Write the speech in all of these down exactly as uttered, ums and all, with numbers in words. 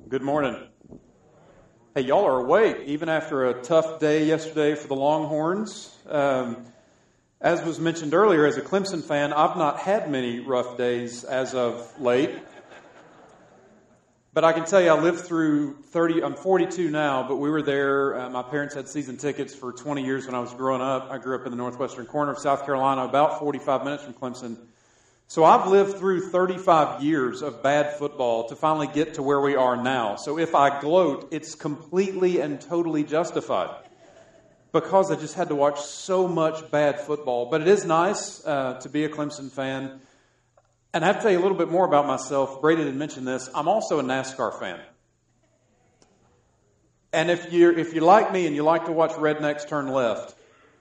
Good morning. Hey, y'all are awake even after a tough day yesterday for the Longhorns. Um, as was mentioned earlier, as a Clemson fan, I've not had many rough days as of late. But I can tell you, I lived through thirty, I'm forty-two now, but we were there. Uh, my parents had season tickets for twenty years when I was growing up. I grew up in the northwestern corner of South Carolina, about forty-five minutes from Clemson. So I've lived through thirty-five years of bad football to finally get to where we are now. So if I gloat, it's completely and totally justified because I just had to watch so much bad football. But it is nice uh, to be a Clemson fan. And I have to tell you a little bit more about myself. Brady didn't mention this. I'm also a NASCAR fan. And if you're, if you're like me and you like to watch rednecks turn left,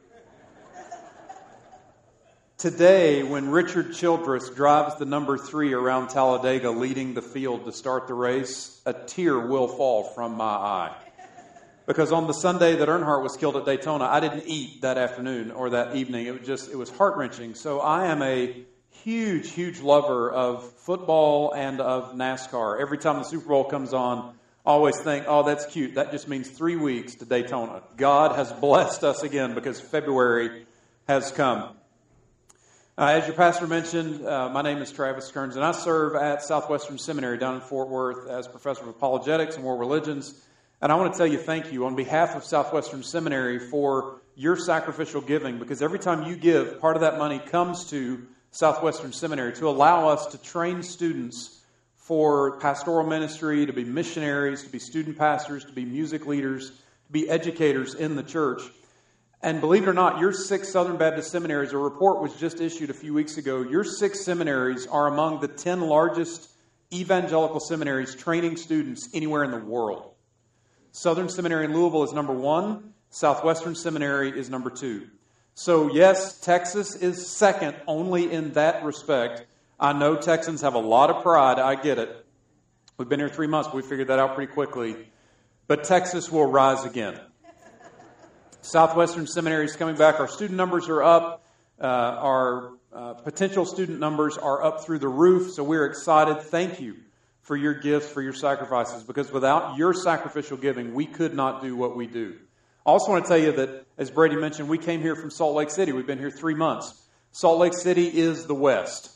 today, when Richard Childress drives the number three around Talladega leading the field to start the race, a tear will fall from my eye. Because on the Sunday that Earnhardt was killed at Daytona, I didn't eat that afternoon or that evening. It was just, it was heart-wrenching. So I am a huge, huge lover of football and of NASCAR. Every time the Super Bowl comes on, I always think, oh, that's cute. That just means three weeks to Daytona. God has blessed us again because February has come. Uh, as your pastor mentioned, uh, my name is Travis Kearns, and I serve at Southwestern Seminary down in Fort Worth as professor of apologetics and world religions. And I want to tell you thank you on behalf of Southwestern Seminary for your sacrificial giving, because every time you give, part of that money comes to Southwestern Seminary to allow us to train students for pastoral ministry, to be missionaries, to be student pastors, to be music leaders, to be educators in the church. And believe it or not, your six Southern Baptist seminaries, a report was just issued a few weeks ago, your six seminaries are among the ten largest evangelical seminaries training students anywhere in the world. Southern Seminary in Louisville is number one. Southwestern Seminary is number two. So yes, Texas is second only in that respect. I know Texans have a lot of pride. I get it. We've been here three months, but we figured that out pretty quickly. But Texas will rise again. Southwestern Seminary is coming back. Our student numbers are up. Uh, our uh, potential student numbers are up through the roof. So we're excited. Thank you for your gifts, for your sacrifices, because without your sacrificial giving, we could not do what we do. I also want to tell you that, as Brady mentioned, we came here from Salt Lake City. We've been here three months. Salt Lake City is the West.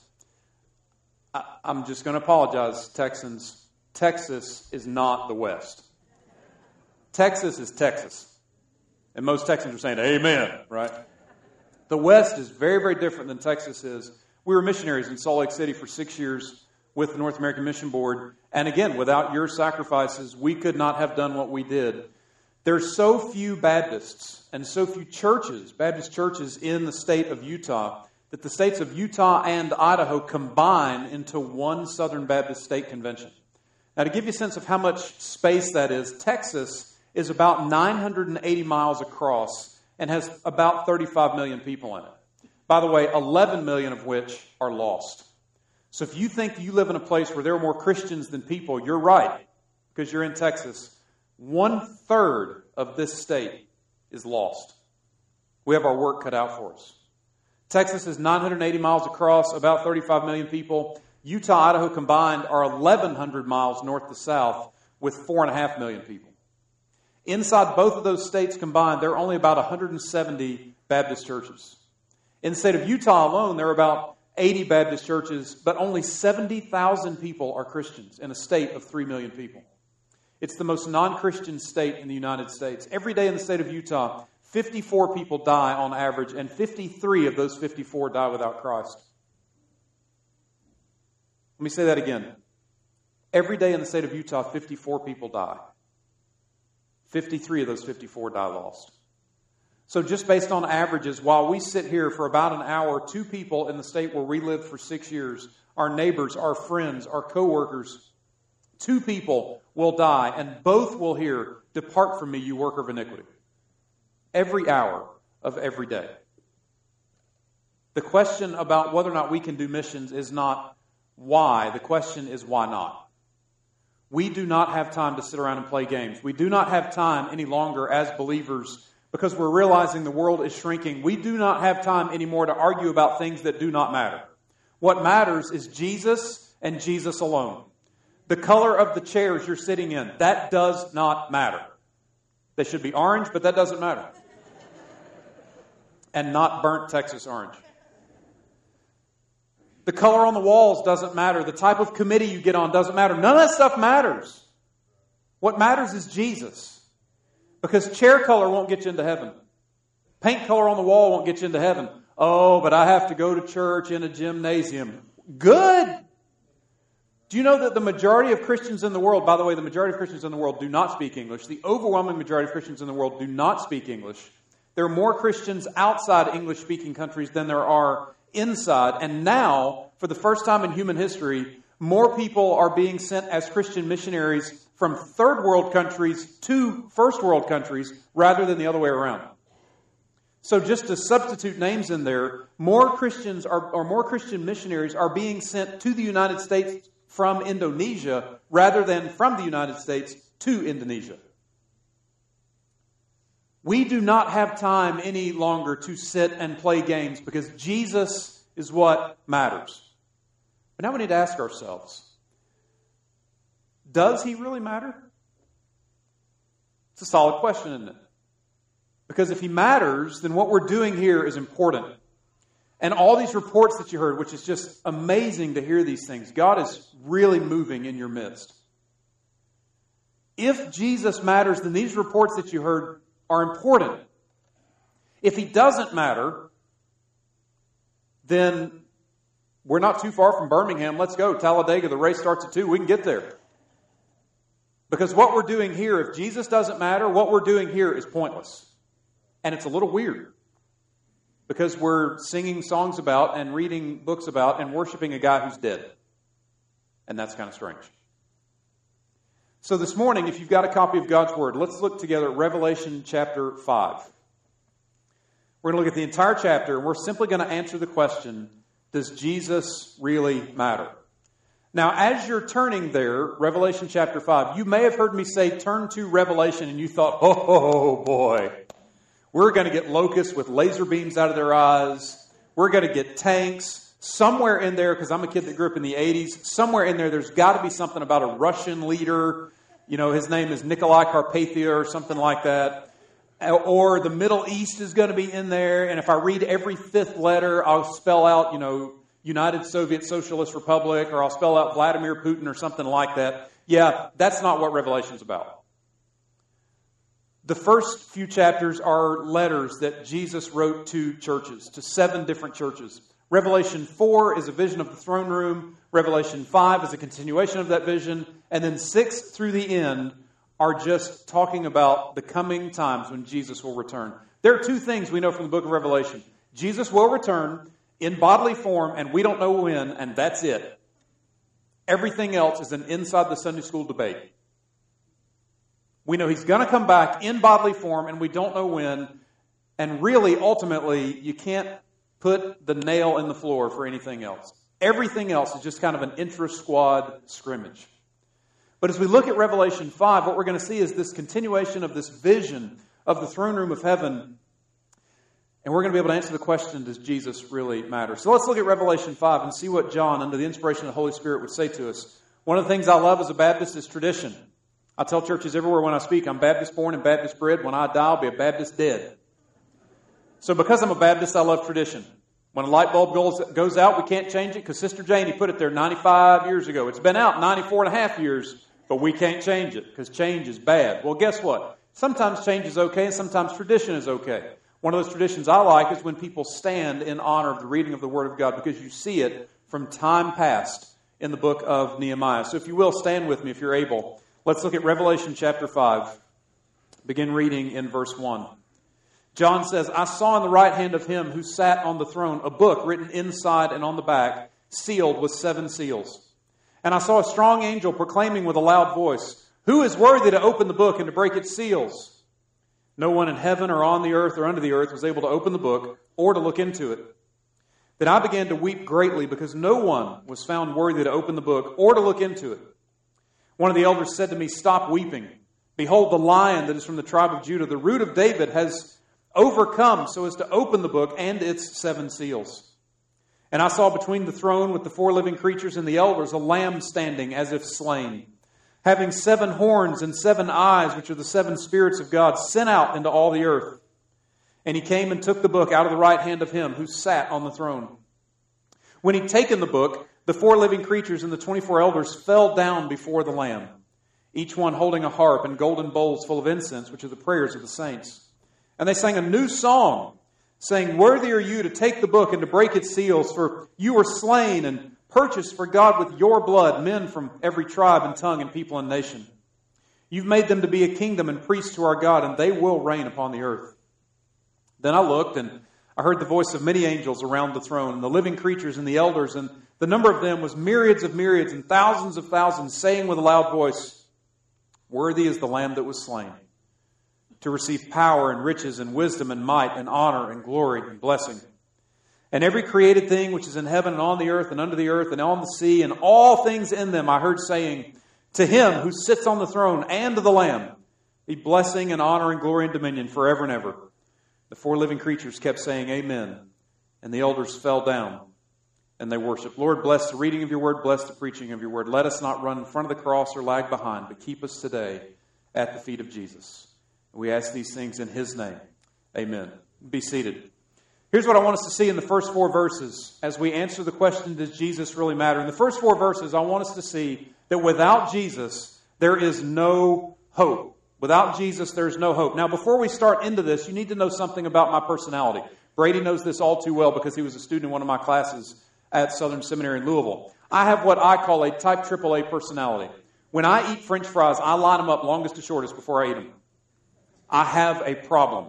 I, I'm just going to apologize, Texans. Texas is not the West. Texas is Texas. And most Texans are saying, amen, right? The West is very, very different than Texas is. We were missionaries in Salt Lake City for six years with the North American Mission Board. And again, without your sacrifices, we could not have done what we did. There's so few Baptists and so few churches, Baptist churches in the state of Utah, that the states of Utah and Idaho combine into one Southern Baptist State Convention. Now, to give you a sense of how much space that is, Texas is about nine hundred eighty miles across and has about thirty-five million people in it. By the way, eleven million of which are lost. So if you think you live in a place where there are more Christians than people, you're right, because you're in Texas. One third of this state is lost. We have our work cut out for us. Texas is nine hundred eighty miles across, about thirty-five million people. Utah, Idaho combined are eleven hundred miles north to south with four point five million people. Inside both of those states combined, there are only about one hundred seventy Baptist churches. In the state of Utah alone, there are about eighty Baptist churches, but only seventy thousand people are Christians in a state of three million people. It's the most non-Christian state in the United States. Every day in the state of Utah, fifty-four people die on average, and fifty-three of those fifty-four die without Christ. Let me say that again. Every day in the state of Utah, fifty-four people die. fifty-three of those fifty-four die lost. So just based on averages, while we sit here for about an hour, two people in the state where we lived for six years, our neighbors, our friends, our coworkers, two people will die, and both will hear, "Depart from me, you worker of iniquity." Every hour of every day. The question about whether or not we can do missions is not why. The question is why not. We do not have time to sit around and play games. We do not have time any longer as believers because we're realizing the world is shrinking. We do not have time anymore to argue about things that do not matter. What matters is Jesus and Jesus alone. The color of the chairs you're sitting in, that does not matter. They should be orange, but that doesn't matter. And not burnt Texas orange. The color on the walls doesn't matter. The type of committee you get on doesn't matter. None of that stuff matters. What matters is Jesus. Because chair color won't get you into heaven. Paint color on the wall won't get you into heaven. Oh, but I have to go to church in a gymnasium. Good. Do you know that the majority of Christians in the world, by the way, the majority of Christians in the world do not speak English. The overwhelming majority of Christians in the world do not speak English. There are more Christians outside English-speaking countries than there are inside. And now, for the first time in human history, more people are being sent as Christian missionaries from third world countries to first world countries rather than the other way around. So just to substitute names in there, more Christians are, or more Christian missionaries are being sent to the United States from Indonesia rather than from the United States to Indonesia. We do not have time any longer to sit and play games because Jesus is what matters. But now we need to ask ourselves, does He really matter? It's a solid question, isn't it? Because if He matters, then what we're doing here is important. And all these reports that you heard, which is just amazing to hear these things, God is really moving in your midst. If Jesus matters, then these reports that you heard are important. If He doesn't matter, then we're not too far from Birmingham. Let's go. Talladega, the race starts at two. We can get there. Because what we're doing here, if Jesus doesn't matter, what we're doing here is pointless. And it's a little weird. Because we're singing songs about and reading books about and worshiping a guy who's dead. And that's kind of strange. So this morning, if you've got a copy of God's Word, let's look together at Revelation chapter five. We're going to look at the entire chapter, and we're simply going to answer the question, does Jesus really matter? Now, as you're turning there, Revelation chapter five, you may have heard me say, turn to Revelation, and you thought, oh boy, we're going to get locusts with laser beams out of their eyes. We're going to get tanks. Somewhere in there, because I'm a kid that grew up in the eighties, somewhere in there, there's got to be something about a Russian leader. You know, his name is Nikolai Carpathia or something like that. Or the Middle East is going to be in there. And if I read every fifth letter, I'll spell out, you know, United Soviet Socialist Republic, or I'll spell out Vladimir Putin or something like that. Yeah, that's not what Revelation's about. The first few chapters are letters that Jesus wrote to churches, to seven different churches. Revelation four is a vision of the throne room. Revelation five is a continuation of that vision. And then six through the end are just talking about the coming times when Jesus will return. There are two things we know from the book of Revelation. Jesus will return in bodily form, and we don't know when, and that's it. Everything else is an inside the Sunday school debate. We know He's going to come back in bodily form, and we don't know when. And really, ultimately, you can't put the nail in the floor for anything else. Everything else is just kind of an intra-squad scrimmage. But as we look at Revelation five, what we're going to see is this continuation of this vision of the throne room of heaven. And we're going to be able to answer the question, does Jesus really matter? So let's look at Revelation five and see what John, under the inspiration of the Holy Spirit, would say to us. One of the things I love as a Baptist is tradition. I tell churches everywhere when I speak, I'm Baptist born and Baptist bred. When I die, I'll be a Baptist dead. So because I'm a Baptist, I love tradition. When a light bulb goes, goes out, we can't change it because Sister Janie put it there ninety-five years ago. It's been out ninety-four and a half years, but we can't change it because change is bad. Well, guess what? Sometimes change is okay and sometimes tradition is okay. One of those traditions I like is when people stand in honor of the reading of the Word of God because you see it from time past in the book of Nehemiah. So if you will, stand with me if you're able. Let's look at Revelation chapter five. Begin reading in verse one. John says, I saw in the right hand of Him who sat on the throne a book written inside and on the back, sealed with seven seals. And I saw a strong angel proclaiming with a loud voice, who is worthy to open the book and to break its seals? No one in heaven or on the earth or under the earth was able to open the book or to look into it. Then I began to weep greatly because no one was found worthy to open the book or to look into it. One of the elders said to me, stop weeping. Behold, the Lion that is from the tribe of Judah, the root of David, has overcome so as to open the book and its seven seals. And I saw between the throne with the four living creatures and the elders a lamb standing as if slain, having seven horns and seven eyes, which are the seven spirits of God, sent out into all the earth. And he came and took the book out of the right hand of him who sat on the throne. When he'd taken the book, the four living creatures and the twenty-four elders fell down before the Lamb, each one holding a harp and golden bowls full of incense, which are the prayers of the saints. And they sang a new song, saying, "Worthy are you to take the book and to break its seals, for you were slain and purchased for God with your blood men from every tribe and tongue and people and nation. You've made them to be a kingdom and priests to our God, and they will reign upon the earth." Then I looked, and I heard the voice of many angels around the throne, and the living creatures and the elders, and the number of them was myriads of myriads and thousands of thousands, saying with a loud voice, "Worthy is the Lamb that was slain, to receive power and riches and wisdom and might and honor and glory and blessing." And every created thing which is in heaven and on the earth and under the earth and on the sea and all things in them, I heard saying, "To him who sits on the throne and to the Lamb be blessing and honor and glory and dominion forever and ever." The four living creatures kept saying, "Amen." And the elders fell down and they worshiped. Lord, bless the reading of your word, bless the preaching of your word. Let us not run in front of the cross or lag behind, but keep us today at the feet of Jesus. We ask these things in his name. Amen. Be seated. Here's what I want us to see in the first four verses as we answer the question, does Jesus really matter? In the first four verses, I want us to see that without Jesus, there is no hope. Without Jesus, there's no hope. Now, before we start into this, you need to know something about my personality. Brady knows this all too well because he was a student in one of my classes at Southern Seminary in Louisville. I have what I call a type triple A personality. When I eat French fries, I line them up longest to shortest before I eat them. I have a problem.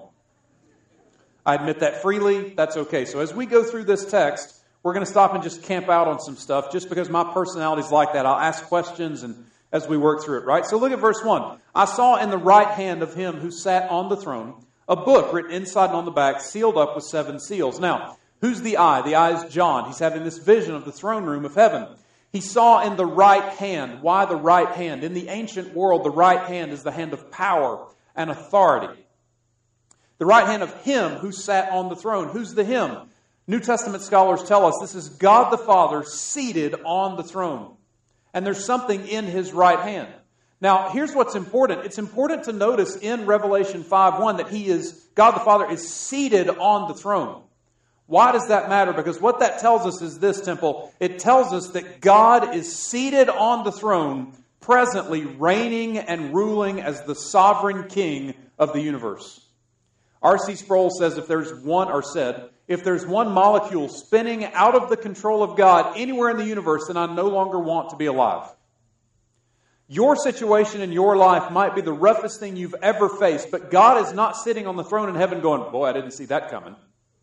I admit that freely. That's okay. So as we go through this text, we're going to stop and just camp out on some stuff just because my personality is like that. I'll ask questions and as we work through it, right? So look at verse one. I saw in the right hand of him who sat on the throne a book written inside and on the back, sealed up with seven seals. Now, who's the I? The I is John. He's having this vision of the throne room of heaven. He saw in the right hand. Why the right hand? In the ancient world, the right hand is the hand of power and authority. The right hand of him who sat on the throne. Who's the him? New Testament scholars tell us this is God the Father seated on the throne. And there's something in his right hand. Now, here's what's important. It's important to notice in Revelation five one that he is, God the Father is seated on the throne. Why does that matter? Because what that tells us is this, Temple. It tells us that God is seated on the throne, presently reigning and ruling as the sovereign king of the universe. R C Sproul says if there's one, or said, if there's one molecule spinning out of the control of God anywhere in the universe, then I no longer want to be alive. Your situation in your life might be the roughest thing you've ever faced, but God is not sitting on the throne in heaven going, boy, I didn't see that coming.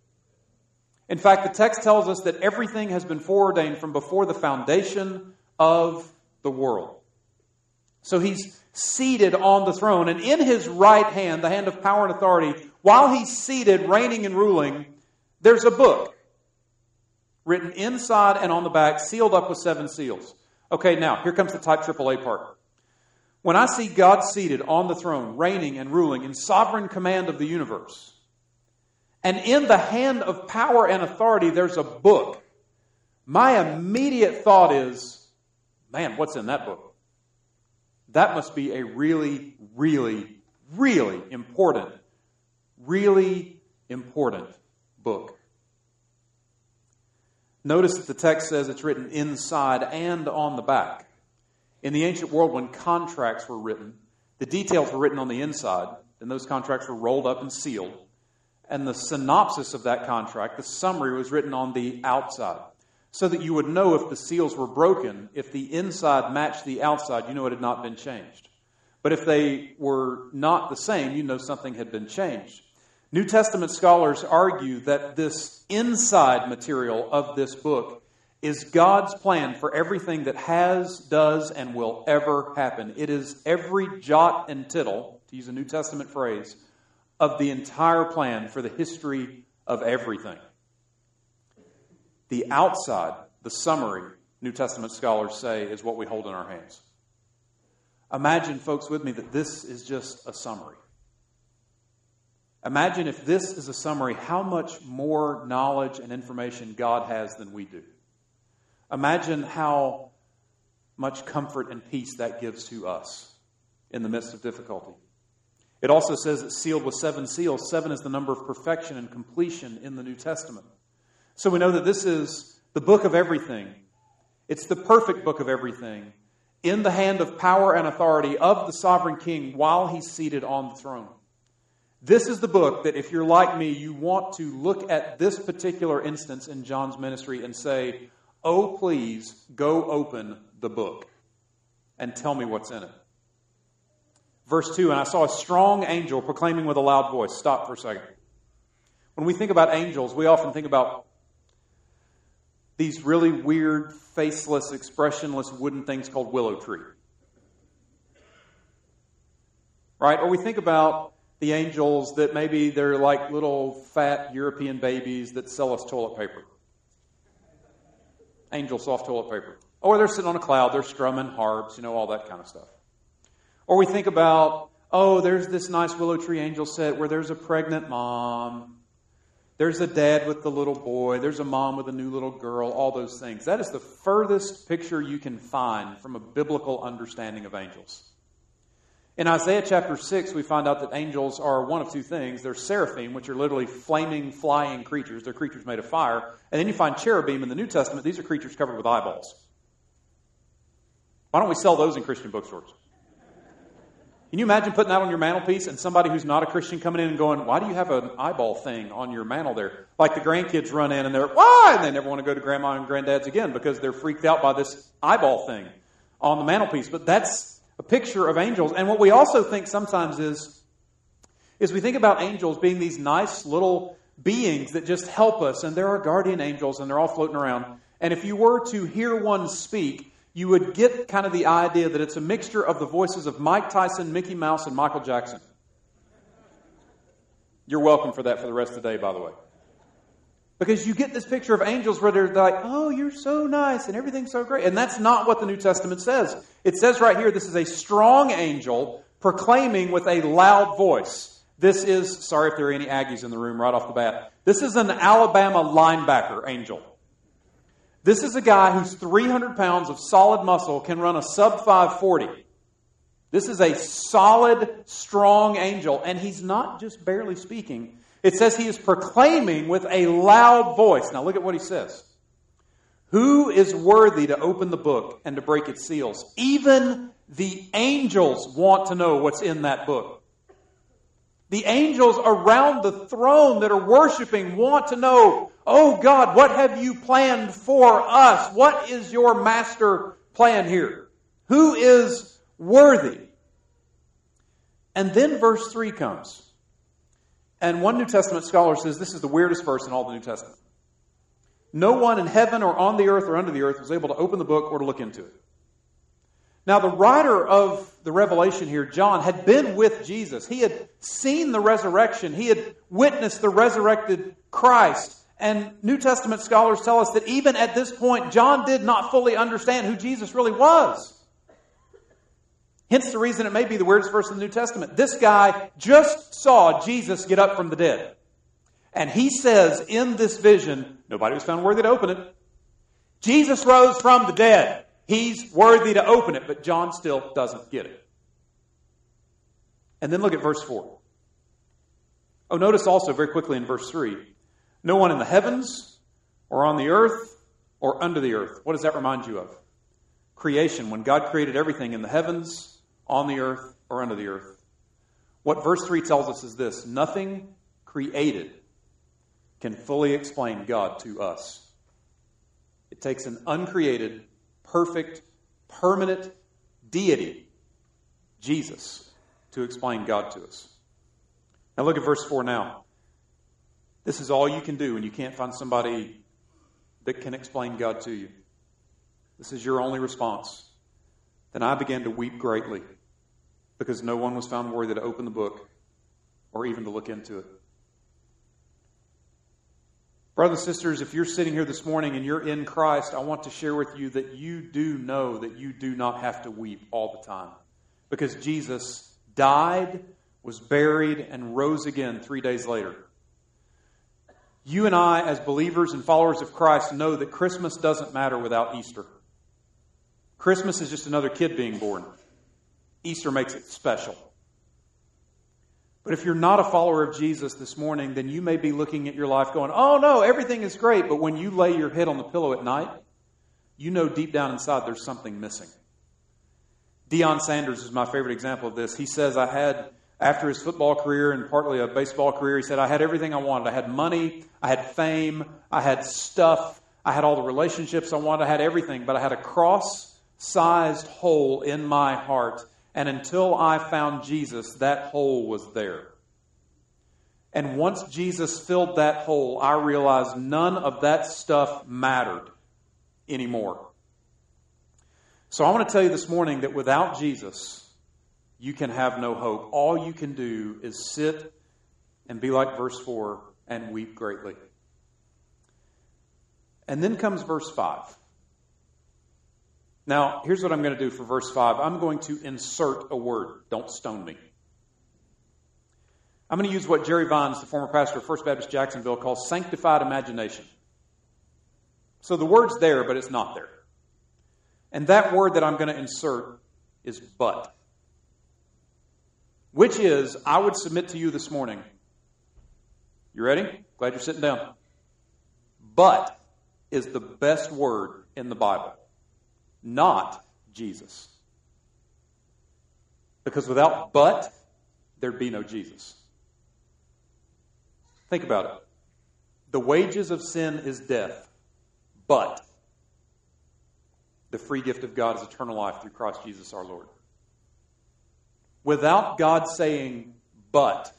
In fact, the text tells us that everything has been foreordained from before the foundation of the world. So he's seated on the throne, and in his right hand, the hand of power and authority, while he's seated, reigning and ruling, there's a book written inside and on the back, sealed up with seven seals. Okay, now, here comes the type triple A part. When I see God seated on the throne, reigning and ruling in sovereign command of the universe, and in the hand of power and authority, there's a book, my immediate thought is, man, what's in that book? That must be a really, really, really important, really important book. Notice that the text says it's written inside and on the back. In the ancient world, when contracts were written, the details were written on the inside, and those contracts were rolled up and sealed. And the synopsis of that contract, the summary, was written on the outside, so that you would know if the seals were broken, if the inside matched the outside, you know it had not been changed. But if they were not the same, you know something had been changed. New Testament scholars argue that this inside material of this book is God's plan for everything that has, does, and will ever happen. It is every jot and tittle, to use a New Testament phrase, of the entire plan for the history of everything. The outside, the summary, New Testament scholars say, is what we hold in our hands. Imagine, folks, with me, that this is just a summary. Imagine if this is a summary, how much more knowledge and information God has than we do. Imagine how much comfort and peace that gives to us in the midst of difficulty. It also says it's sealed with seven seals. Seven is the number of perfection and completion in the New Testament. So we know that this is the book of everything. It's the perfect book of everything in the hand of power and authority of the sovereign king while he's seated on the throne. This is the book that if you're like me, you want to look at this particular instance in John's ministry and say, oh, please go open the book and tell me what's in it. Verse two, and I saw a strong angel proclaiming with a loud voice. Stop for a second. When we think about angels, we often think about these really weird, faceless, expressionless wooden things called willow tree. Right? Or we think about the angels that maybe they're like little fat European babies that sell us toilet paper. Angel soft toilet paper. Or they're sitting on a cloud, they're strumming harps, you know, all that kind of stuff. Or we think about, oh, there's this nice willow tree angel set where there's a pregnant mom. There's a dad with the little boy. There's a mom with a new little girl. All those things. That is the furthest picture you can find from a biblical understanding of angels. In Isaiah chapter six, we find out that angels are one of two things. They're seraphim, which are literally flaming, flying creatures. They're creatures made of fire. And then you find cherubim in the New Testament. These are creatures covered with eyeballs. Why don't we sell those in Christian bookstores? Can you imagine putting that on your mantelpiece and somebody who's not a Christian coming in and going, why do you have an eyeball thing on your mantel there? Like the grandkids run in and they're, why? And they never want to go to grandma and granddad's again because they're freaked out by this eyeball thing on the mantelpiece. But that's a picture of angels. And what we also think sometimes is, is we think about angels being these nice little beings that just help us. And there are guardian angels and they're all floating around. And if you were to hear one speak, you would get kind of the idea that it's a mixture of the voices of Mike Tyson, Mickey Mouse, and Michael Jackson. You're welcome for that for the rest of the day, by the way. Because you get this picture of angels where they're like, oh, you're so nice and everything's so great. And that's not what the New Testament says. It says right here, this is a strong angel proclaiming with a loud voice. This is, sorry if there are any Aggies in the room right off the bat, this is an Alabama linebacker angel. This is a guy who's three hundred pounds of solid muscle, can run a sub five forty. This is a solid, strong angel, and he's not just barely speaking. It says he is proclaiming with a loud voice. Now look at what he says. Who is worthy to open the book and to break its seals? Even the angels want to know what's in that book. The angels around the throne that are worshiping want to know, oh God, what have you planned for us? What is your master plan here? Who is worthy? And then verse three comes. And one New Testament scholar says this is the weirdest verse in all the New Testament. No one in heaven or on the earth or under the earth was able to open the book or to look into it. Now, the writer of the Revelation here, John, had been with Jesus. He had seen the resurrection. He had witnessed the resurrected Christ. And New Testament scholars tell us that even at this point, John did not fully understand who Jesus really was. Hence the reason it may be the weirdest verse in the New Testament. This guy just saw Jesus get up from the dead. And he says in this vision, nobody was found worthy to open it. Jesus rose from the dead. He's worthy to open it, but John still doesn't get it. And then look at verse four. Oh, notice also very quickly in verse three, no one in the heavens or on the earth or under the earth. What does that remind you of? Creation, when God created everything in the heavens, on the earth, or under the earth. What verse three tells us is this: nothing created can fully explain God to us. It takes an uncreated, perfect, permanent deity, Jesus, to explain God to us. Now look at verse four now. This is all you can do when you can't find somebody that can explain God to you. This is your only response. Then I began to weep greatly because no one was found worthy to open the book or even to look into it. Brothers and sisters, if you're sitting here this morning and you're in Christ, I want to share with you that you do know that you do not have to weep all the time. Because Jesus died, was buried, and rose again three days later. You and I, as believers and followers of Christ, know that Christmas doesn't matter without Easter. Christmas is just another kid being born. Easter makes it special. But if you're not a follower of Jesus this morning, then you may be looking at your life going, oh no, everything is great. But when you lay your head on the pillow at night, you know deep down inside there's something missing. Deion Sanders is my favorite example of this. He says, I had, after his football career and partly a baseball career, he said, I had everything I wanted. I had money, I had fame, I had stuff, I had all the relationships I wanted, I had everything, but I had a cross-sized hole in my heart. And until I found Jesus, that hole was there. And once Jesus filled that hole, I realized none of that stuff mattered anymore. So I want to tell you this morning that without Jesus, you can have no hope. All you can do is sit and be like verse four and weep greatly. And then comes verse five. Now, here's what I'm going to do for verse five. I'm going to insert a word. Don't stone me. I'm going to use what Jerry Vines, the former pastor of First Baptist Jacksonville, calls sanctified imagination. So the word's there, but it's not there. And that word that I'm going to insert is but. Which is, I would submit to you this morning. You ready? Glad you're sitting down. But is the best word in the Bible. Not Jesus. Because without but, there'd be no Jesus. Think about it. The wages of sin is death, but the free gift of God is eternal life through Christ Jesus our Lord. Without God saying but,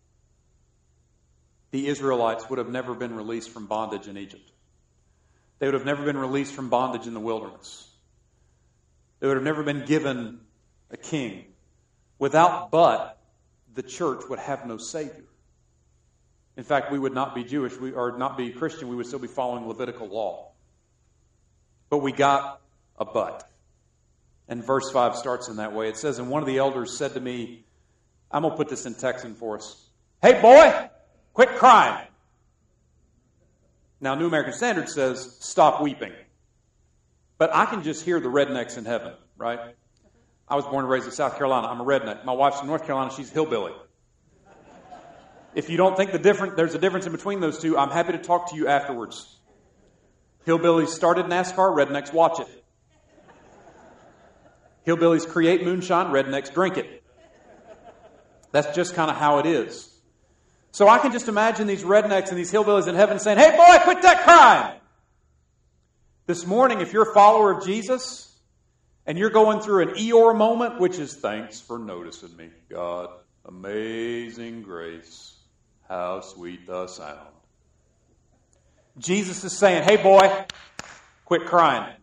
the Israelites would have never been released from bondage in Egypt. They would have never been released from bondage in the wilderness. They would have never been given a king. Without but, the church would have no Savior. In fact, we would not be Jewish, we, or not be Christian. We would still be following Levitical law. But we got a but. And verse five starts in that way. It says, and one of the elders said to me, I'm going to put this in Texan for us. Hey, boy, quit crying. Now, New American Standard says, stop weeping. But I can just hear the rednecks in heaven, right? I was born and raised in South Carolina. I'm a redneck. My wife's from North Carolina. She's hillbilly. If you don't think the different, there's a difference in between those two, I'm happy to talk to you afterwards. Hillbillies started NASCAR. Rednecks watch it. Hillbillies create moonshine. Rednecks drink it. That's just kind of how it is. So I can just imagine these rednecks and these hillbillies in heaven saying, hey, boy, quit that crying. This morning, if you're a follower of Jesus and you're going through an Eeyore moment, which is thanks for noticing me, God, amazing grace, how sweet the sound. Jesus is saying, hey boy, quit crying.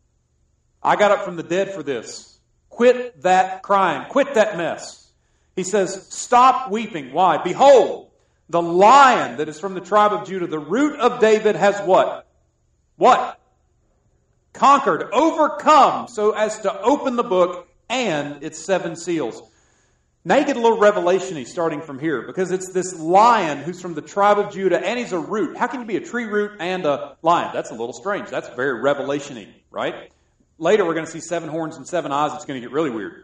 I got up from the dead for this. Quit that crying. Quit that mess. He says, stop weeping. Why? Behold, the Lion that is from the tribe of Judah, the root of David, has what? What? Conquered, overcome, so as to open the book and its seven seals. Now you get a little revelation-y starting from here, because it's this lion who's from the tribe of Judah, and he's a root. How can you be a tree root and a lion? That's a little strange. That's very revelation-y, right? Later we're going to see seven horns and seven eyes. It's going to get really weird.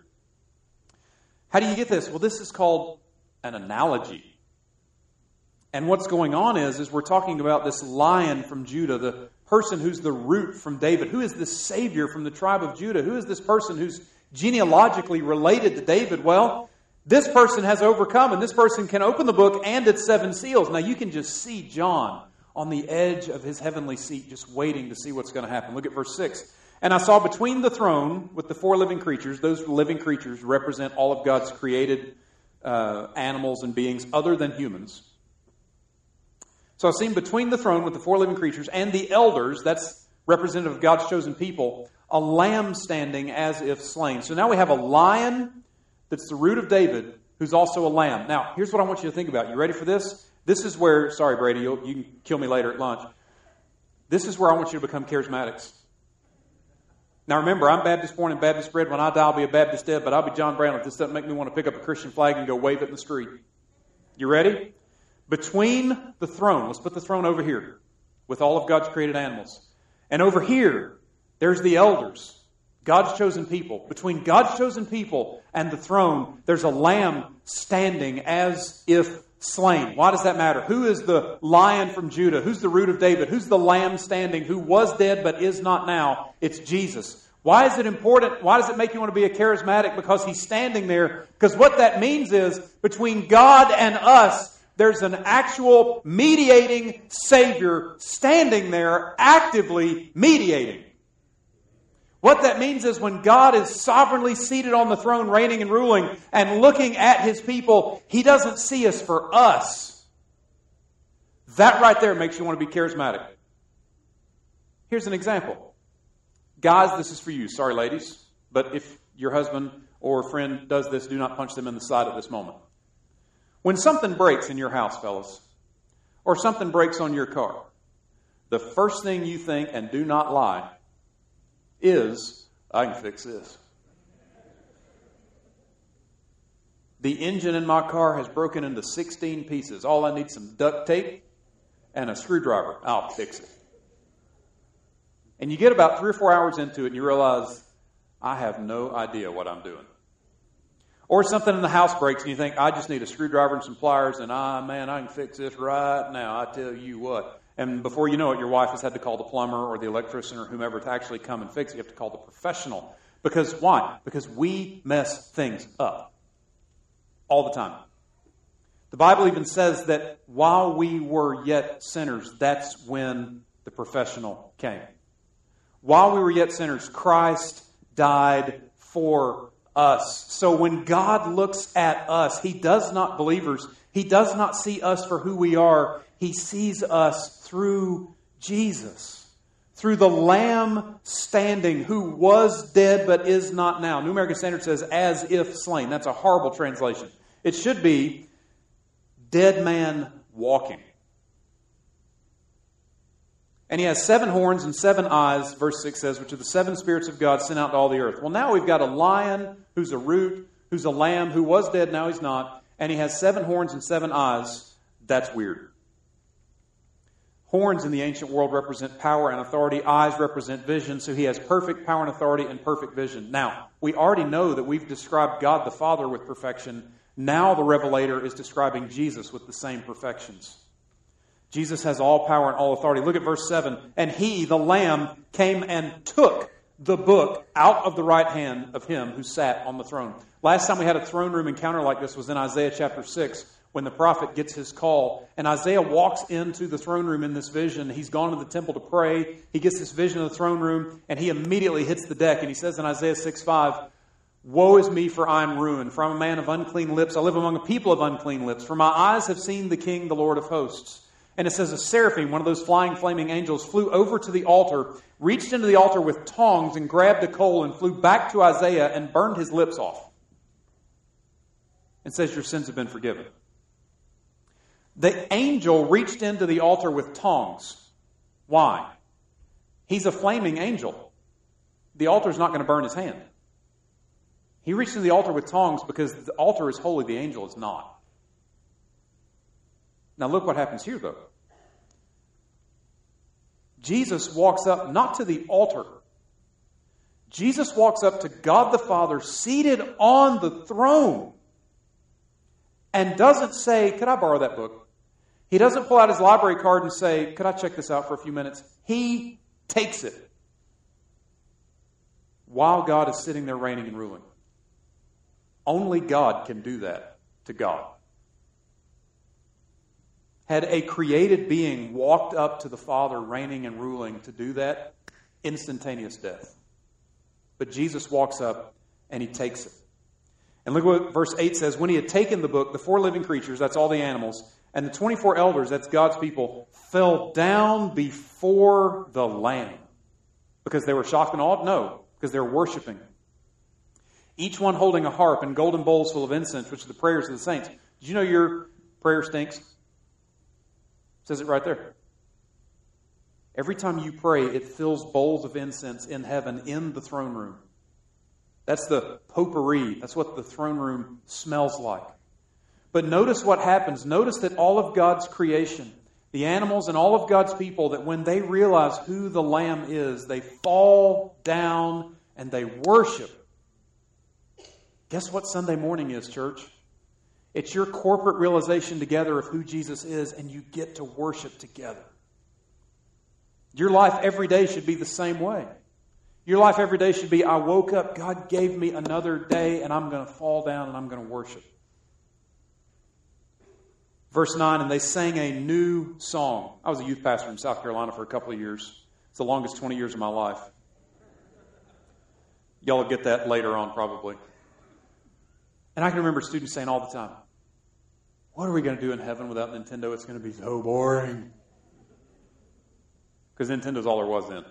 How do you get this? Well, this is called an analogy. And what's going on is, is we're talking about this lion from Judah, the person who's the root from David. Who is this Savior from the tribe of Judah? Who is this person who's genealogically related to David? Well, this person has overcome, and this person can open the book and its seven seals. Now, you can just see John on the edge of his heavenly seat, just waiting to see what's going to happen. Look at verse six. And I saw between the throne with the four living creatures, those living creatures represent all of God's created uh, animals and beings other than humans. So I've seen between the throne with the four living creatures and the elders, that's representative of God's chosen people, a lamb standing as if slain. So now we have a lion that's the root of David, who's also a lamb. Now, here's what I want you to think about. You ready for this? This is where, sorry Brady, you'll, you can kill me later at lunch. This is where I want you to become charismatics. Now remember, I'm Baptist born and Baptist bred. When I die, I'll be a Baptist dead, but I'll be John Brown if this doesn't make me want to pick up a Christian flag and go wave it in the street. You ready? Between the throne, let's put the throne over here with all of God's created animals. And over here, there's the elders, God's chosen people. Between God's chosen people and the throne, there's a lamb standing as if slain. Why does that matter? Who is the lion from Judah? Who's the root of David? Who's the lamb standing who was dead but is not now? It's Jesus. Why is it important? Why does it make you want to be a charismatic? Because he's standing there. Because what that means is between God and us, there's an actual mediating Savior standing there actively mediating. What that means is when God is sovereignly seated on the throne, reigning and ruling, and looking at His people, He doesn't see us for us. That right there makes you want to be charismatic. Here's an example. Guys, this is for you. Sorry, ladies. But if your husband or friend does this, do not punch them in the side at this moment. When something breaks in your house, fellas, or something breaks on your car, the first thing you think, and do not lie, is, I can fix this. The engine in my car has broken into sixteen pieces. All I need is some duct tape and a screwdriver. I'll fix it. And you get about three or four hours into it and you realize, I have no idea what I'm doing. Or something in the house breaks and you think, I just need a screwdriver and some pliers and, ah, man, I can fix this right now. I tell you what. And before you know it, your wife has had to call the plumber or the electrician or whomever to actually come and fix it. You have to call the professional. Because why? Because we mess things up. All the time. The Bible even says that while we were yet sinners, that's when the professional came. While we were yet sinners, Christ died for us. So when God looks at us, He does not, believers, He does not see us for who we are. He sees us through Jesus. Through the Lamb standing who was dead but is not now. New American Standard says, as if slain. That's a horrible translation. It should be, dead man walking. And He has seven horns and seven eyes, verse six says, which are the seven spirits of God sent out to all the earth. Well, now we've got a lion who's a root, who's a lamb, who was dead, now he's not. And he has seven horns and seven eyes. That's weird. Horns in the ancient world represent power and authority. Eyes represent vision. So He has perfect power and authority and perfect vision. Now, we already know that we've described God the Father with perfection. Now the Revelator is describing Jesus with the same perfections. Jesus has all power and all authority. Look at verse seven. And He, the Lamb, came and took the book out of the right hand of Him who sat on the throne. Last time we had a throne room encounter like this was in Isaiah chapter six, when the prophet gets his call. And Isaiah walks into the throne room in this vision. He's gone to the temple to pray. He gets this vision of the throne room, and he immediately hits the deck. And he says in Isaiah six five, woe is me, for I am ruined. For I am a man of unclean lips. I live among a people of unclean lips. For my eyes have seen the King, the Lord of hosts. And it says a seraphim, one of those flying, flaming angels, flew over to the altar, reached into the altar with tongs and grabbed a coal and flew back to Isaiah and burned his lips off. And says, your sins have been forgiven. The angel reached into the altar with tongs. Why? He's a flaming angel. The altar's not going to burn his hand. He reached into the altar with tongs because the altar is holy, the angel is not. Now look what happens here, though. Jesus walks up not to the altar. Jesus walks up to God the Father seated on the throne and doesn't say, could I borrow that book? He doesn't pull out his library card and say, could I check this out for a few minutes? He takes it while God is sitting there reigning and ruling. Only God can do that to God. Had a created being walked up to the Father reigning and ruling to do that, instantaneous death. But Jesus walks up and He takes it. And look what verse eight says. When He had taken the book, the four living creatures, that's all the animals, and the twenty-four elders, that's God's people, fell down before the Lamb. Because they were shocked and awed? No, because they were worshiping. Each one holding a harp and golden bowls full of incense, which are the prayers of the saints. Did you know your prayer stinks? It says it right there. Every time you pray, it fills bowls of incense in heaven in the throne room. That's the potpourri. That's what the throne room smells like. But notice what happens. Notice that all of God's creation, the animals and all of God's people, that when they realize who the Lamb is, they fall down and they worship. Guess what Sunday morning is, church? It's your corporate realization together of who Jesus is, and you get to worship together. Your life every day should be the same way. Your life every day should be, I woke up, God gave me another day, and I'm going to fall down and I'm going to worship. Verse nine, and they sang a new song. I was a youth pastor in South Carolina for a couple of years. It's the longest twenty years of my life. Y'all will get that later on probably. And I can remember students saying all the time, what are we going to do in heaven without Nintendo? It's going to be so boring. Because Nintendo's all there was then.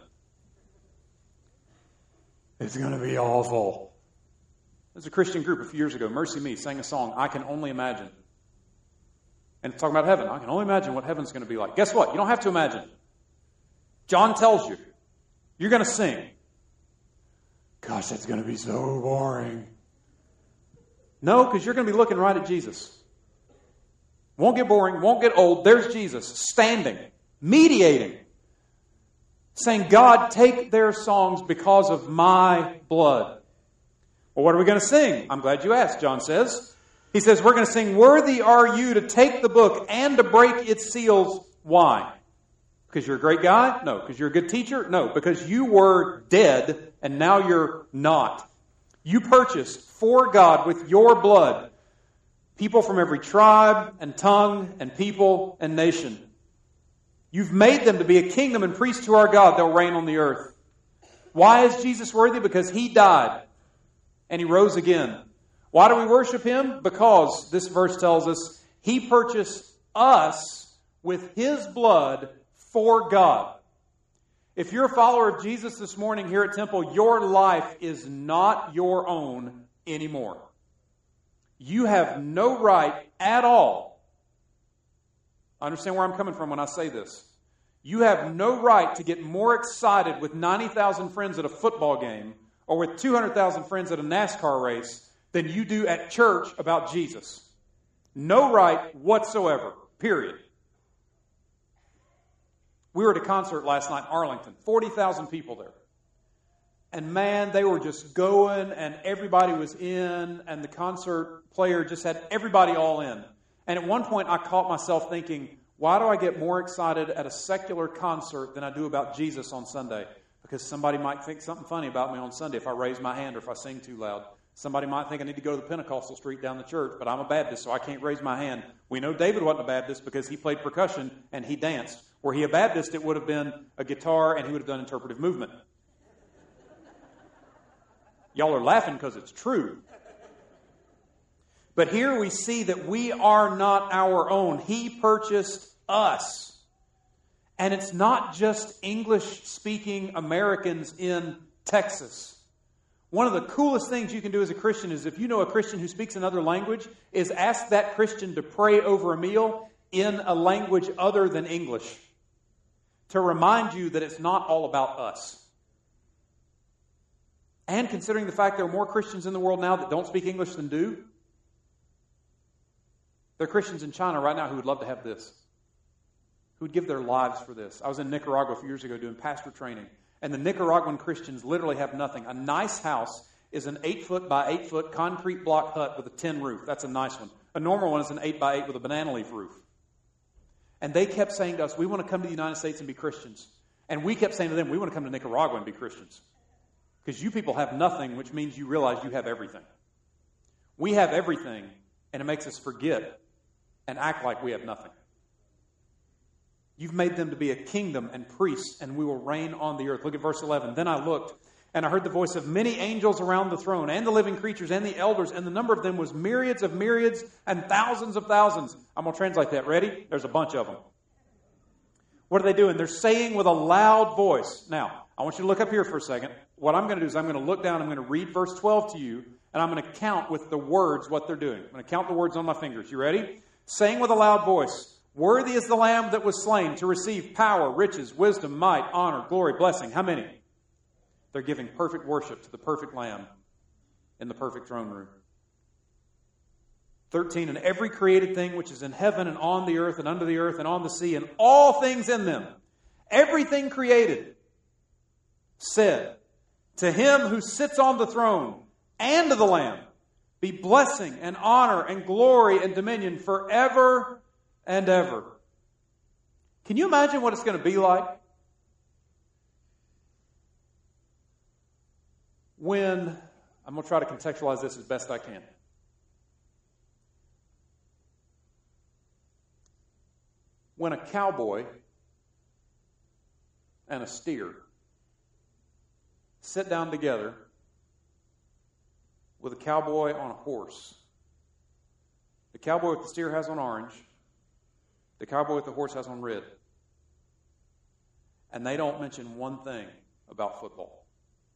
It's going to be awful. There's a Christian group a few years ago, Mercy Me, sang a song, I Can Only Imagine. And it's talking about heaven. I can only imagine what heaven's going to be like. Guess what? You don't have to imagine. John tells you. You're going to sing. Gosh, that's going to be so boring. No, because you're going to be looking right at Jesus. Won't get boring, won't get old. There's Jesus standing, mediating, saying, God, take their songs because of my blood. Well, what are we going to sing? I'm glad you asked, John says. He says, we're going to sing, worthy are you to take the book and to break its seals. Why? Because you're a great guy? No. Because you're a good teacher? No. Because you were dead and now you're not. You purchased for God with your blood people from every tribe and tongue and people and nation. You've made them to be a kingdom and priests to our God. They'll reign on the earth. Why is Jesus worthy? Because He died and He rose again. Why do we worship Him? Because, this verse tells us, He purchased us with His blood for God. If you're a follower of Jesus this morning here at Temple, your life is not your own anymore. You have no right at all. Understand where I'm coming from when I say this. You have no right to get more excited with ninety thousand friends at a football game or with two hundred thousand friends at a NASCAR race than you do at church about Jesus. No right whatsoever. Period. We were at a concert last night in Arlington. forty thousand people there. And man, they were just going and everybody was in and the concert player just had everybody all in. And at one point I caught myself thinking, why do I get more excited at a secular concert than I do about Jesus on Sunday? Because somebody might think something funny about me on Sunday if I raise my hand or if I sing too loud. Somebody might think I need to go to the Pentecostal street down the church, but I'm a Baptist, so I can't raise my hand. We know David wasn't a Baptist because he played percussion and he danced. Were he a Baptist, it would have been a guitar and he would have done interpretive movement. Y'all are laughing because it's true. But here we see that we are not our own. He purchased us. And it's not just English-speaking Americans in Texas. One of the coolest things you can do as a Christian is if you know a Christian who speaks another language, is ask that Christian to pray over a meal in a language other than English. To remind you that it's not all about us. And considering the fact there are more Christians in the world now that don't speak English than do, there are Christians in China right now who would love to have this. Who would give their lives for this. I was in Nicaragua a few years ago doing pastor training. And the Nicaraguan Christians literally have nothing. A nice house is an eight foot by eight foot concrete block hut with a tin roof. That's a nice one. A normal one is an eight by eight with a banana leaf roof. And they kept saying to us, we want to come to the United States and be Christians. And we kept saying to them, we want to come to Nicaragua and be Christians. Because you people have nothing, which means you realize you have everything. We have everything, and it makes us forget and act like we have nothing. You've made them to be a kingdom and priests, and we will reign on the earth. Look at verse eleven. Then I looked, and I heard the voice of many angels around the throne, and the living creatures, and the elders, and the number of them was myriads of myriads, and thousands of thousands. I'm going to translate that. Ready? There's a bunch of them. What are they doing? They're saying with a loud voice. Now, I want you to look up here for a second. What I'm going to do is I'm going to look down, I'm going to read verse twelve to you, and I'm going to count with the words what they're doing. I'm going to count the words on my fingers. You ready? Saying with a loud voice, Worthy is the Lamb that was slain to receive power, riches, wisdom, might, honor, glory, blessing. How many? They're giving perfect worship to the perfect Lamb in the perfect throne room. thirteen, and every created thing which is in heaven and on the earth and under the earth and on the sea and all things in them, everything created, said, to him who sits on the throne and to the Lamb be blessing and honor and glory and dominion forever and ever. Can you imagine what it's going to be like when, I'm going to try to contextualize this as best I can. When a cowboy and a steer sit down together with a cowboy on a horse. The cowboy with the steer has on orange. The cowboy with the horse has on red. And they don't mention one thing about football.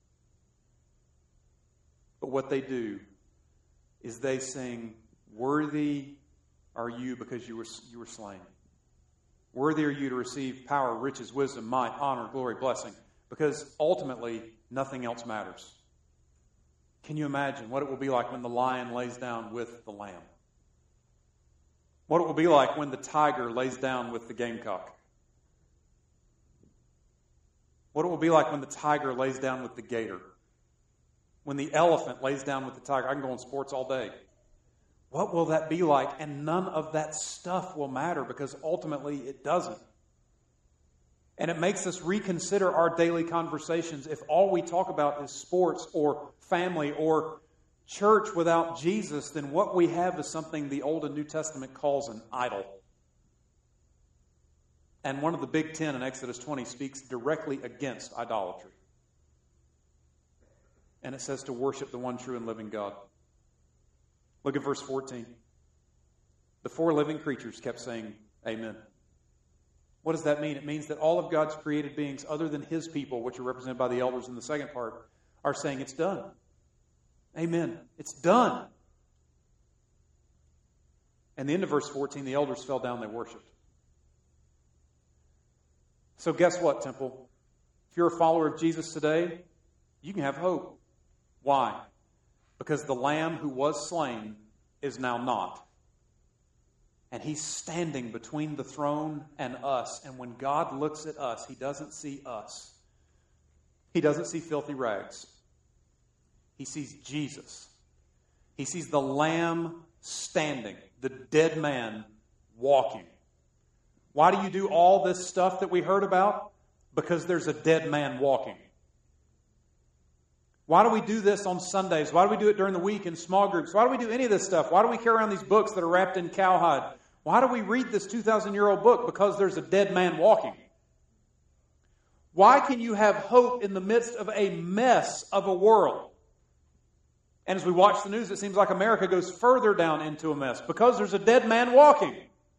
But what they do is they sing, "Worthy are you because you were, you were slain. Worthy are you to receive power, riches, wisdom, might, honor, glory, blessing." Because ultimately, nothing else matters. Can you imagine what it will be like when the lion lays down with the lamb? What it will be like when the tiger lays down with the gamecock? What it will be like when the tiger lays down with the gator? When the elephant lays down with the tiger? I can go on sports all day. What will that be like? And none of that stuff will matter because ultimately it doesn't. And it makes us reconsider our daily conversations. If all we talk about is sports or family or church without Jesus, then what we have is something the Old and New Testament calls an idol. And one of the big ten in Exodus twenty speaks directly against idolatry. And it says to worship the one true and living God. Look at verse fourteen. The four living creatures kept saying, "Amen." What does that mean? It means that all of God's created beings, other than His people, which are represented by the elders in the second part, are saying, "It's done. Amen. It's done." And the end of verse fourteen, the elders fell down, they worshipped. So guess what, Temple? If you're a follower of Jesus today, you can have hope. Why? Because the Lamb who was slain is now not. And He's standing between the throne and us. And when God looks at us, He doesn't see us. He doesn't see filthy rags. He sees Jesus. He sees the Lamb standing, the dead man walking. Why do you do all this stuff that we heard about? Because there's a dead man walking. Why do we do this on Sundays? Why do we do it during the week in small groups? Why do we do any of this stuff? Why do we carry around these books that are wrapped in cowhide? Why do we read this two thousand year old book? Because there's a dead man walking. Why can you have hope in the midst of a mess of a world? And as we watch the news, it seems like America goes further down into a mess because there's a dead man walking.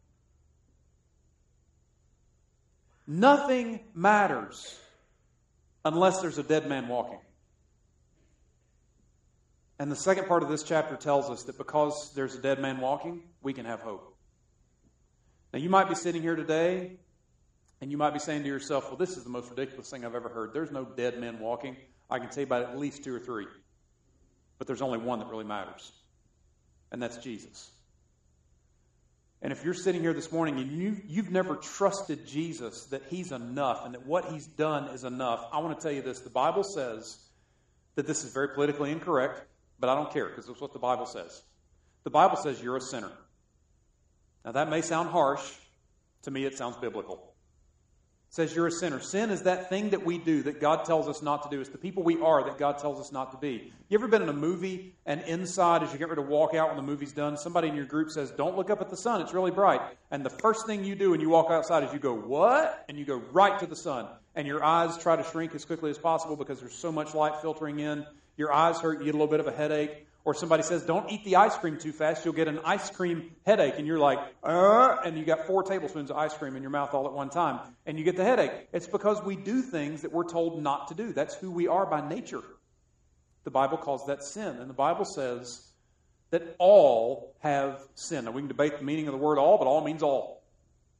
Nothing matters unless there's a dead man walking. And the second part of this chapter tells us that because there's a dead man walking, we can have hope. Now, you might be sitting here today, and you might be saying to yourself, "Well, this is the most ridiculous thing I've ever heard. There's no dead men walking. I can tell you about at least two or three. But there's only one that really matters, and that's Jesus." And if you're sitting here this morning and you, you've never trusted Jesus, that He's enough and that what He's done is enough, I want to tell you this. The Bible says that this is very politically incorrect, but I don't care because it's what the Bible says. The Bible says you're a sinner. Now that may sound harsh. To me, it sounds biblical. It says you're a sinner. Sin is that thing that we do that God tells us not to do. It's the people we are that God tells us not to be. You ever been in a movie and inside, as you get ready to walk out when the movie's done, somebody in your group says, "Don't look up at the sun, it's really bright." And the first thing you do when you walk outside is you go, "What?" And you go right to the sun. And your eyes try to shrink as quickly as possible because there's so much light filtering in. Your eyes hurt, you get a little bit of a headache. Or somebody says, "Don't eat the ice cream too fast, you'll get an ice cream headache." And you're like, uh, and you got four tablespoons of ice cream in your mouth all at one time. And you get the headache. It's because we do things that we're told not to do. That's who we are by nature. The Bible calls that sin. And the Bible says that all have sinned. Now, we can debate the meaning of the word all, but all means all.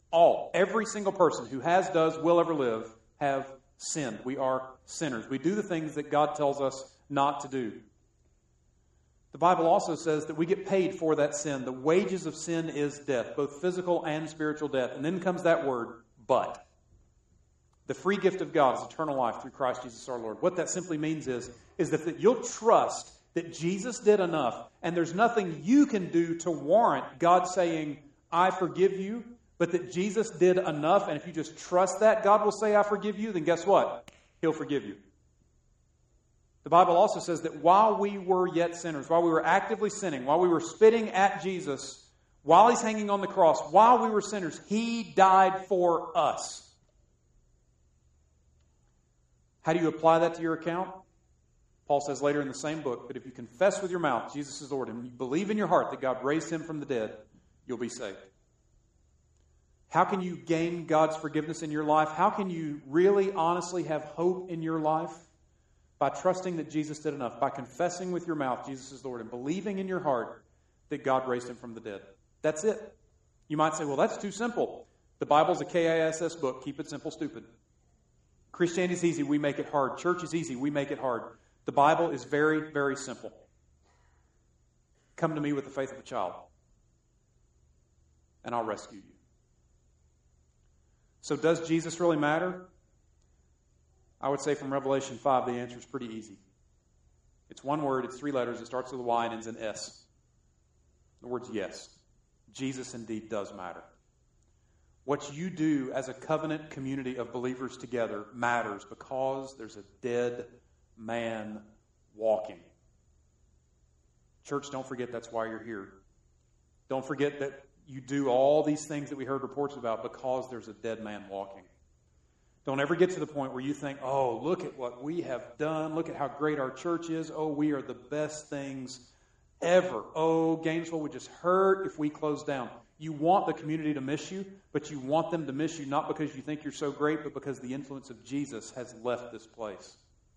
All, every single person who has, does, will ever live, have sinned. We are sinners. We do the things that God tells us not to do. The Bible also says that we get paid for that sin. The wages of sin is death, both physical and spiritual death. And then comes that word, but. The free gift of God is eternal life through Christ Jesus our Lord. What that simply means is, is that, that you'll trust that Jesus did enough, and there's nothing you can do to warrant God saying, I forgive you, but that Jesus did enough, and if you just trust that, God will say, I forgive you, then guess what? He'll forgive you. The Bible also says that while we were yet sinners, while we were actively sinning, while we were spitting at Jesus, while He's hanging on the cross, while we were sinners, He died for us. How do you apply that to your account? Paul says later in the same book, but if you confess with your mouth Jesus is Lord and you believe in your heart that God raised Him from the dead, you'll be saved. How can you gain God's forgiveness in your life? How can you really, honestly have hope in your life? By trusting that Jesus did enough, by confessing with your mouth Jesus is Lord and believing in your heart that God raised Him from the dead. That's it. You might say, well, that's too simple. The Bible's a K I S S book. Keep it simple, stupid. Christianity is easy. We make it hard. Church is easy. We make it hard. The Bible is very, very simple. Come to me with the faith of a child, and I'll rescue you. So does Jesus really matter? I would say from Revelation five, the answer is pretty easy. It's one word, it's three letters, it starts with a Y and ends in S. The word's yes. Jesus indeed does matter. What you do as a covenant community of believers together matters because there's a dead man walking. Church, don't forget that's why you're here. Don't forget that you do all these things that we heard reports about because there's a dead man walking. Don't ever get to the point where you think, oh, look at what we have done. Look at how great our church is. Oh, we are the best things ever. Oh, Gainesville would just hurt if we closed down. You want the community to miss you, but you want them to miss you not because you think you're so great, but because the influence of Jesus has left this place.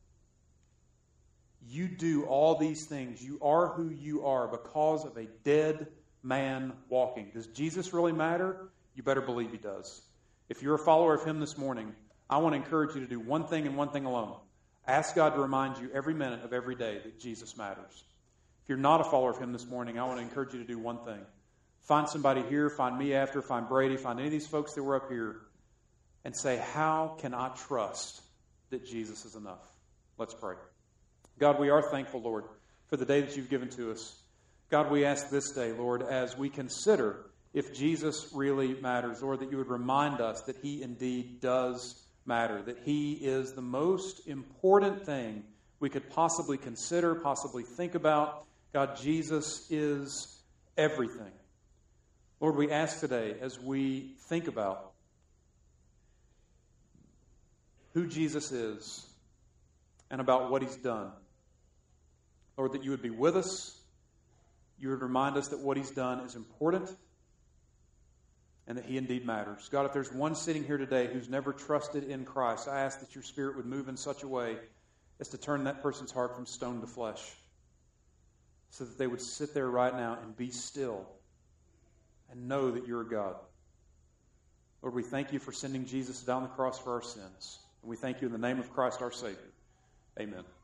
You do all these things. You are who you are because of a dead man walking. Does Jesus really matter? You better believe He does. If you're a follower of Him this morning, I want to encourage you to do one thing and one thing alone. Ask God to remind you every minute of every day that Jesus matters. If you're not a follower of Him this morning, I want to encourage you to do one thing. Find somebody here, find me after, find Brady, find any of these folks that were up here, and say, how can I trust that Jesus is enough? Let's pray. God, we are thankful, Lord, for the day that You've given to us. God, we ask this day, Lord, as we consider if Jesus really matters, Lord, that You would remind us that He indeed does matter, that He is the most important thing we could possibly consider, possibly think about. God, Jesus is everything. Lord, we ask today as we think about who Jesus is and about what He's done, Lord, that You would be with us. You would remind us that what He's done is important and that He indeed matters. God, if there's one sitting here today who's never trusted in Christ, I ask that Your Spirit would move in such a way as to turn that person's heart from stone to flesh so that they would sit there right now and be still and know that You're God. Lord, we thank You for sending Jesus down the cross for our sins. And we thank You in the name of Christ our Savior. Amen.